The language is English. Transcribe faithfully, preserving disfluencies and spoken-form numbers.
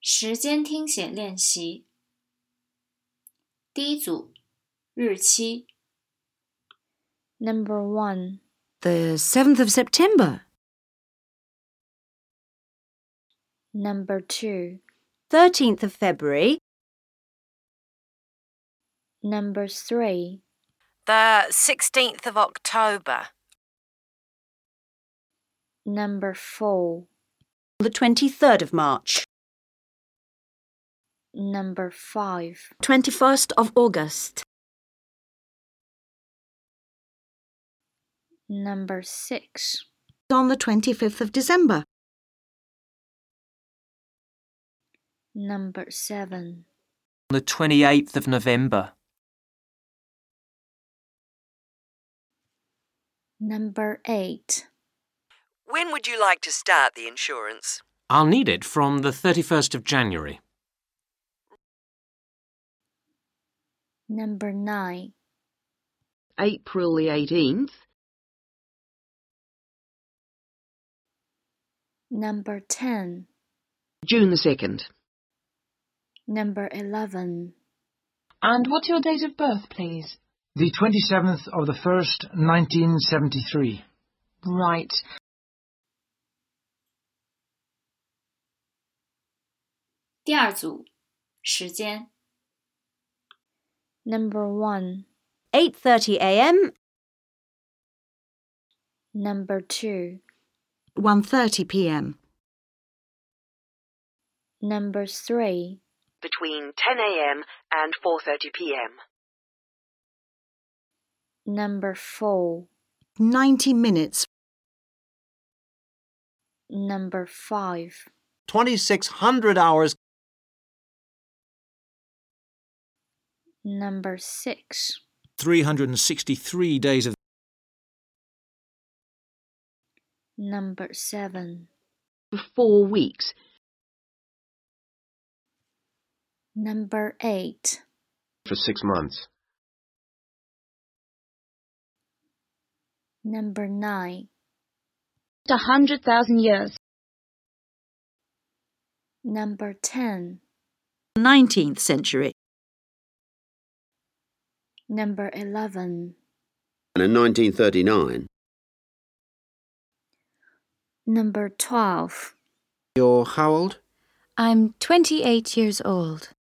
时间听写练习。第一组，日期。Number one, The seventh of September. Number two, thirteenth of February. Number three, The sixteenth of October. Number four, The twenty-third of March. Number five, twenty-first of August. Number six, On the twenty-fifth of December. Number seven, The twenty-eighth of November. Number eight, When would you like to start the insurance? I'll need it from the thirty-first of January. Number nine, April the eighteenth. Number ten, June the second. Number eleven, And what's your date of birth, please? The twenty-seventh of the first, nineteen seventy-three. Right. Number 第二组，时间。Number one, eight thirty a m. Number two, one thirty p m. Number three, Between ten a m and four thirty p m. Number four, ninety minutes. Number five, twenty-six hundred hours. Number six, three hundred sixty-three days of Number seven, For four weeks. Number eight, For six months. Number nine, A hundred thousand years. Number ten, nineteenth century. Number eleven, And in nineteen thirty-nine. Number twelve. You're how old? I'm twenty-eight years old.